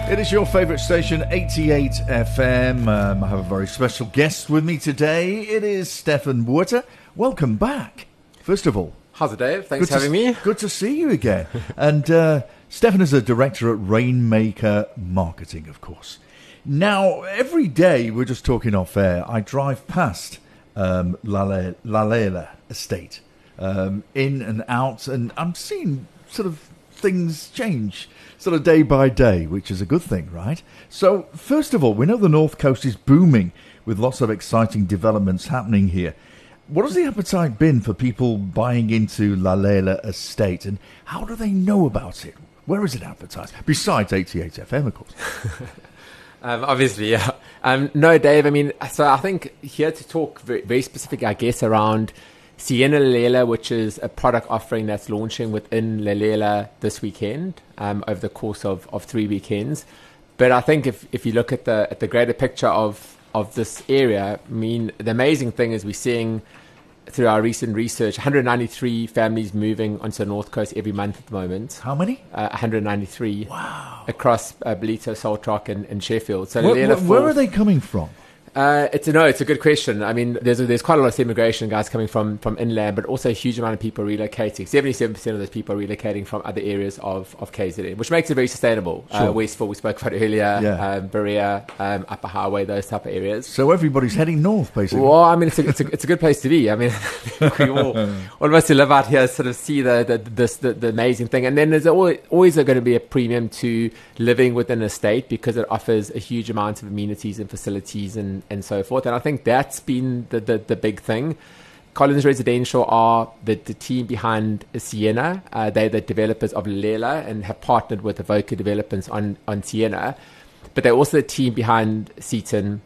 It is your favourite station, 88 FM. I have a very special guest with me today. It is Stefan Water. Welcome back, first of all. How's it, Dave? Thanks for having me. Good to see you again. And Stefan is a director at Rainmaker Marketing, of course. Now, every day, we're just talking off air, I drive past Lalela Estate, in and out, and I'm seeing sort of things change sort of day by day, which is a good thing, right? So, first of all, we know the North Coast is booming with lots of exciting developments happening here. What has the appetite been for people buying into Lalela Estate, and how do they know about it? Where is it advertised? Besides 88 FM, of course. Obviously, yeah. No, Dave, I mean, so I think here to talk very, very specific, I guess, around Sienna Lalela, which is a product offering that's launching within Lalela this weekend, over the course of 3 weekends. But I think if you look at the greater picture of this area, I mean, the amazing thing is we're seeing through our recent research, 193 families moving onto the North Coast every month at the moment. How many? 193. Wow. Across Ballito, Saltrock and Sheffield. So where are they coming from? It's a good question. I mean, there's quite a lot of immigration guys coming from inland, but also a huge amount of people relocating. 77% of those people are relocating from other areas of KZN, which makes it very sustainable. Sure. Westfield, we spoke about earlier, Yeah. Berea, Upper Highway, those type of areas. So everybody's heading north, basically. Well, I mean, it's a good place to be. I mean, we all of us who live out here sort of see the amazing thing. And then there's always going to be a premium to living within a state because it offers a huge amount of amenities and facilities and so forth. And I think that's been the big thing. Collins Residential are the team behind Sienna. They're the developers of Lalela and have partnered with Evoca Developments on Sienna. But they're also the team behind Seaton,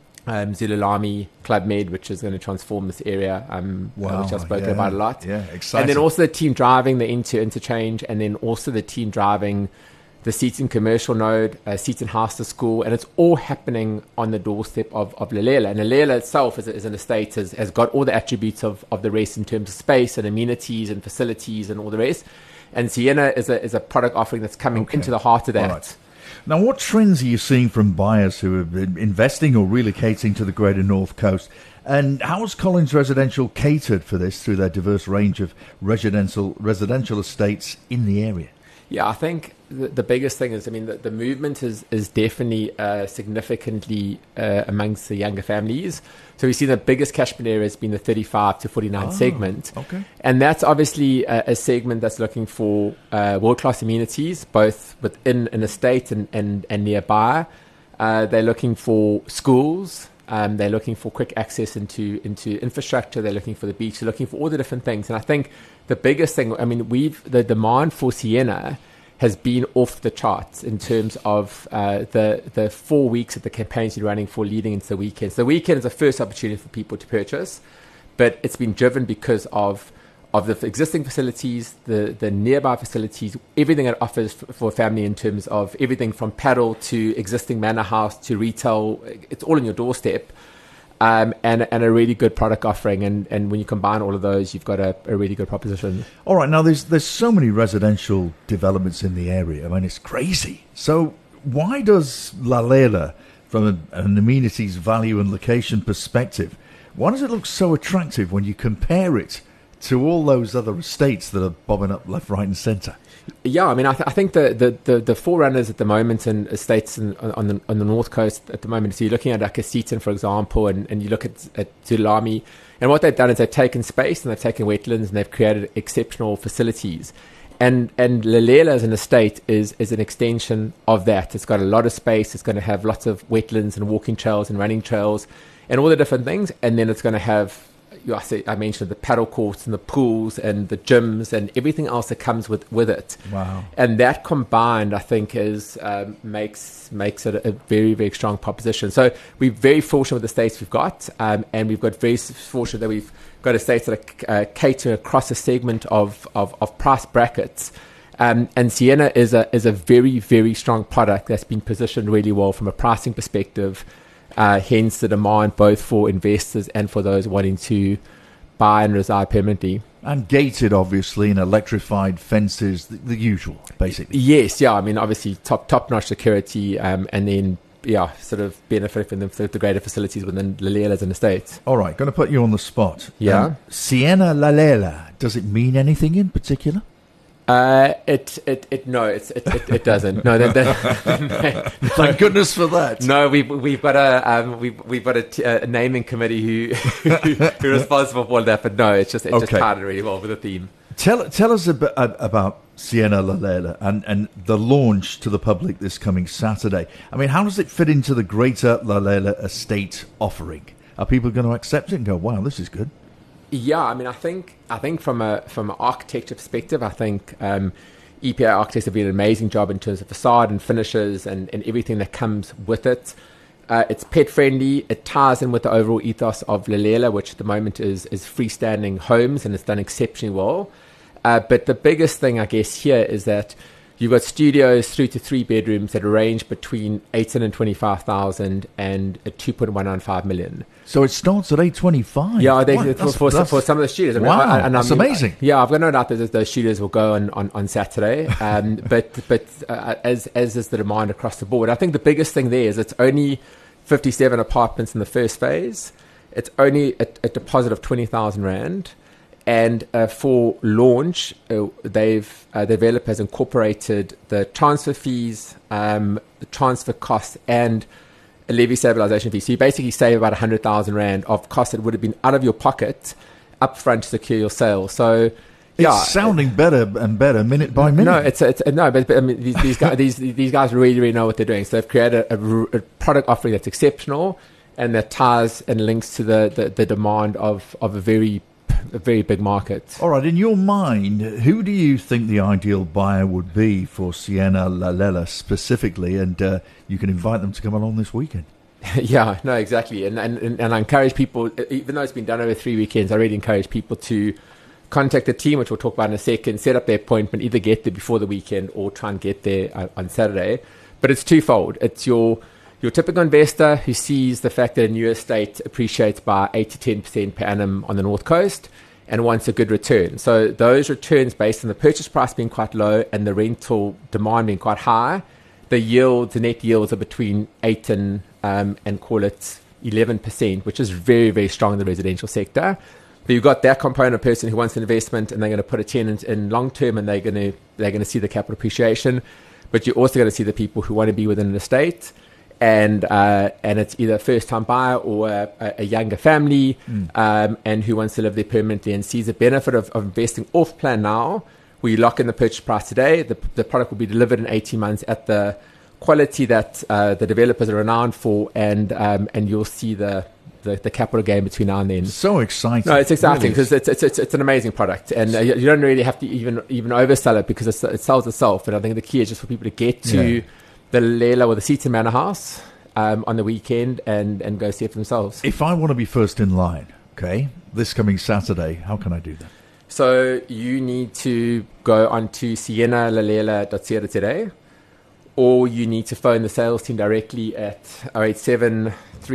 Zululami, Club Med, which is going to transform this area, which I've spoken about a lot. Yeah, exciting. And then also the team driving the interchange, and then also the team driving the Seaton commercial node, Seaton House to School, and it's all happening on the doorstep of Lalela. And Lalela itself as an estate has got all the attributes of the rest in terms of space and amenities and facilities and all the rest. And Sienna is a product offering that's coming into the heart of that. Right. Now, what trends are you seeing from buyers who have been investing or relocating to the greater North Coast? And how has Collins Residential catered for this through their diverse range of residential estates in the area? Yeah, I think the biggest thing is, I mean, the movement is definitely significantly amongst the younger families. So we've seen the biggest catchment area has been the 35 to 49 segment. Okay. And that's obviously a segment that's looking for world-class amenities, both within an estate and nearby. They're looking for schools. They're looking for quick access into infrastructure. They're looking for the beach. They're looking for all the different things. And I think the biggest thing, I mean, the demand for Sienna has been off the charts in terms of the 4 weeks that the campaign's been running for leading into the weekend. So the weekend is the first opportunity for people to purchase, but it's been driven because of the existing facilities, the nearby facilities, everything it offers for a family in terms of everything from paddle to existing manor house to retail. It's all on your doorstep, and a really good product offering. And when you combine all of those, you've got a really good proposition. All right, now there's so many residential developments in the area. I mean, it's crazy. So why does Lalela, from an amenities value and location perspective, why does it look so attractive when you compare it to all those other estates that are bobbing up left, right, and centre? Yeah, I mean, I think the forerunners at the moment in estates on the North Coast at the moment. So you're looking at like a Seaton, for example, and you look at Zulami, and what they've done is they've taken space and they've taken wetlands and they've created exceptional facilities. And Lalela as an estate is an extension of that. It's got a lot of space. It's going to have lots of wetlands and walking trails and running trails and all the different things. And then it's going to have, I mentioned the paddle courts and the pools and the gyms and everything else that comes with it. Wow! And that combined, I think, makes it a very, very strong proposition. So we're very fortunate with the estates we've got, and we've got very fortunate that we've got estates that are cater across a segment of price brackets. And Sienna is a very, very strong product that's been positioned really well from a pricing perspective. Hence the demand both for investors and for those wanting to buy and reside permanently. And gated, obviously, and electrified fences, the usual, basically. Yes, yeah. I mean, obviously, top-notch security, and then, sort of benefit from the greater facilities within Lalela as an estate. All right, going to put you on the spot. Yeah. Siena Lalela, does it mean anything in particular? It doesn't. No, Thank goodness for that. No, we've got a naming committee who's responsible for all that. But no, it's just tied really well with the theme. Tell us a bit about Siena Lalela and the launch to the public this coming Saturday. I mean, how does it fit into the greater Lalela estate offering? Are people going to accept it and go, "Wow, this is good"? Yeah, I mean, I think from an architecture perspective, I think EPA architects have done an amazing job in terms of facade and finishes and everything that comes with it. It's pet friendly. It ties in with the overall ethos of Lalela, which at the moment is freestanding homes, and it's done exceptionally well. But the biggest thing, I guess, here is that you've got studios through to 3 bedrooms that range between 825,000 and 2.195 million. So it starts at 825. Yeah, for some of the studios. Wow, that's amazing. I've got no doubt that those studios will go on Saturday. But as is the demand across the board, I think the biggest thing there is it's only 57 apartments in the first phase. It's only a deposit of 20,000 rand. And for launch, the developer has incorporated the transfer fees, the transfer costs, and a levy stabilization fee. So you basically save about 100,000 rand of costs that would have been out of your pocket up front to secure your sale. So it's sounding better and better minute by minute. But I mean, these guys really, really know what they're doing. So they've created a product offering that's exceptional and that ties and links to the demand of a very big market. All right, in your mind, who do you think the ideal buyer would be for Siena Lalela specifically? And you can invite them to come along this weekend. Yeah, no, exactly. And I encourage people, even though it's been done over 3 weekends, I really encourage people to contact the team, which we'll talk about in a second, set up their appointment, either get there before the weekend or try and get there on Saturday. But it's twofold. It's your typical investor who sees the fact that a new estate appreciates by 8 to 10% per annum on the North Coast and wants a good return. So those returns based on the purchase price being quite low and the rental demand being quite high, the net yields are between 8 and call it 11%, which is very, very strong in the residential sector. But you've got that component of person who wants an investment and they're going to put a tenant in long term and they're going to see the capital appreciation. But you're also going to see the people who want to be within an estate. And it's either a first-time buyer or a younger family and who wants to live there permanently and sees the benefit of investing off-plan now, where you lock in the purchase price today. The product will be delivered in 18 months at the quality that the developers are renowned for, and you'll see the capital gain between now and then. So exciting! No, it's exciting because it's an amazing product, and you don't really have to even oversell it because it sells itself. And I think the key is just for people to get to the Lalela or the Seaton Manor House on the weekend and go see it for themselves. If I want to be first in line, this coming Saturday, how can I do that? So you need to go onto sienalalela.co.za, or you need to phone the sales team directly at 087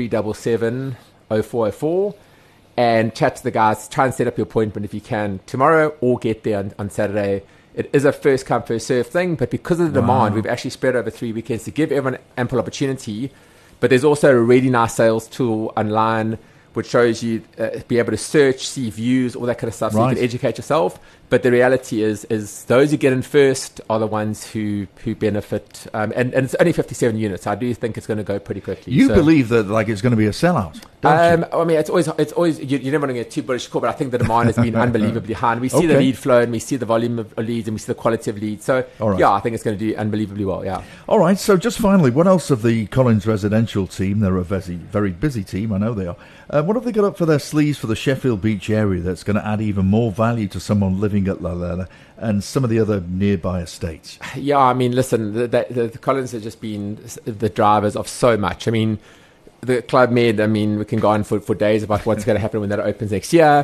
377 0404 and chat to the guys. Try and set up your appointment if you can tomorrow or get there on Saturday. It is a first come, first serve thing, but because of the demand, we've actually spread over 3 weekends to give everyone ample opportunity. But there's also a really nice sales tool online which shows you be able to search, see views, all that kind of stuff, so you can educate yourself. But the reality is those who get in first are the ones who benefit. And it's only 57 units. I do think it's going to go pretty quickly. You believe that it's going to be a sellout, don't you? I mean, it's always you never want to get too bullish, but I think the demand has been unbelievably high. And we see the lead flow, and we see the volume of leads, and we see the quality of leads. So, I think it's going to do unbelievably well, yeah. All right, so just finally, what else of the Collins residential team? They're a very, very busy team, I know they are. What have they got up for their sleeves for the Sheffield Beach area that's going to add even more value to someone living at Lalela and some of the other nearby estates? Yeah, I mean, listen, the Collins have just been the drivers of so much. I mean, the Club Med, I mean, we can go on for days about what's going to happen when that opens next year.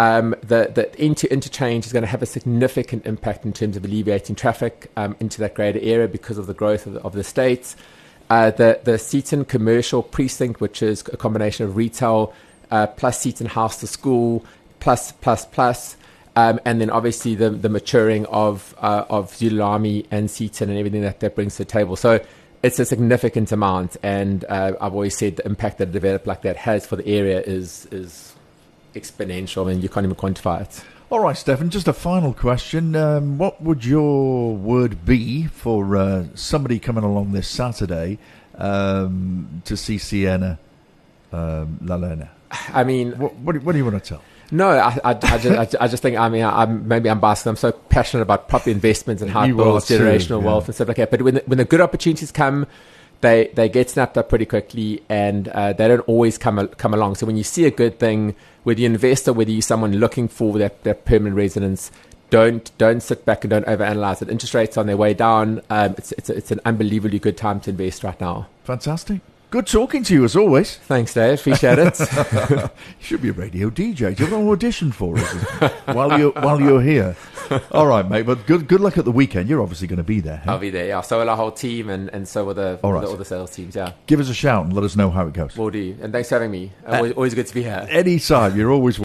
The interchange is going to have a significant impact in terms of alleviating traffic into that greater area because of the growth of the estates. The Seaton Commercial Precinct, which is a combination of retail plus Seaton House to School plus And then obviously the maturing of Zulami and Seaton and everything that brings to the table. So it's a significant amount, and I've always said the impact that a developer like that has for the area is exponential, and you can't even quantify it. All right, Stefan, just a final question. What would your word be for somebody coming along this Saturday to see Siena La Lena? I mean, what do you want to tell? No, I just think, I mean, I'm biased. I'm so passionate about property investments and how it builds generational wealth and stuff like that. But when the good opportunities come, they get snapped up pretty quickly, and they don't always come along. So when you see a good thing, whether you're an investor, whether you're someone looking for that permanent residence, don't sit back and don't overanalyze it. Interest rates on their way down. It's an unbelievably good time to invest right now. Fantastic. Good talking to you as always. Thanks, Dave. Appreciate it. You should be a radio DJ. Do you have an audition for us while you're here? All right, mate. But good luck at the weekend. You're obviously going to be there. Hey? I'll be there. Yeah. So will our whole team, and so will all the sales teams. Yeah. Give us a shout and let us know how it goes. Will do. And thanks for having me. Always good to be here. Anytime. You're always